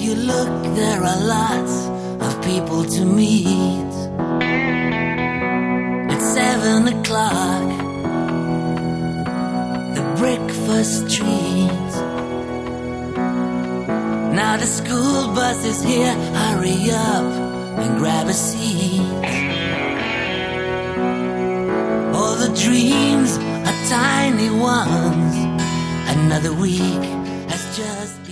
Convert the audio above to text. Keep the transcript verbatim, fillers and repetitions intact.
you look, there are lots of people to meet. It's seven o'clock, the breakfast treat. Now the school bus is here, hurry up and grab a seat. All the dreams are tiny ones, another week has just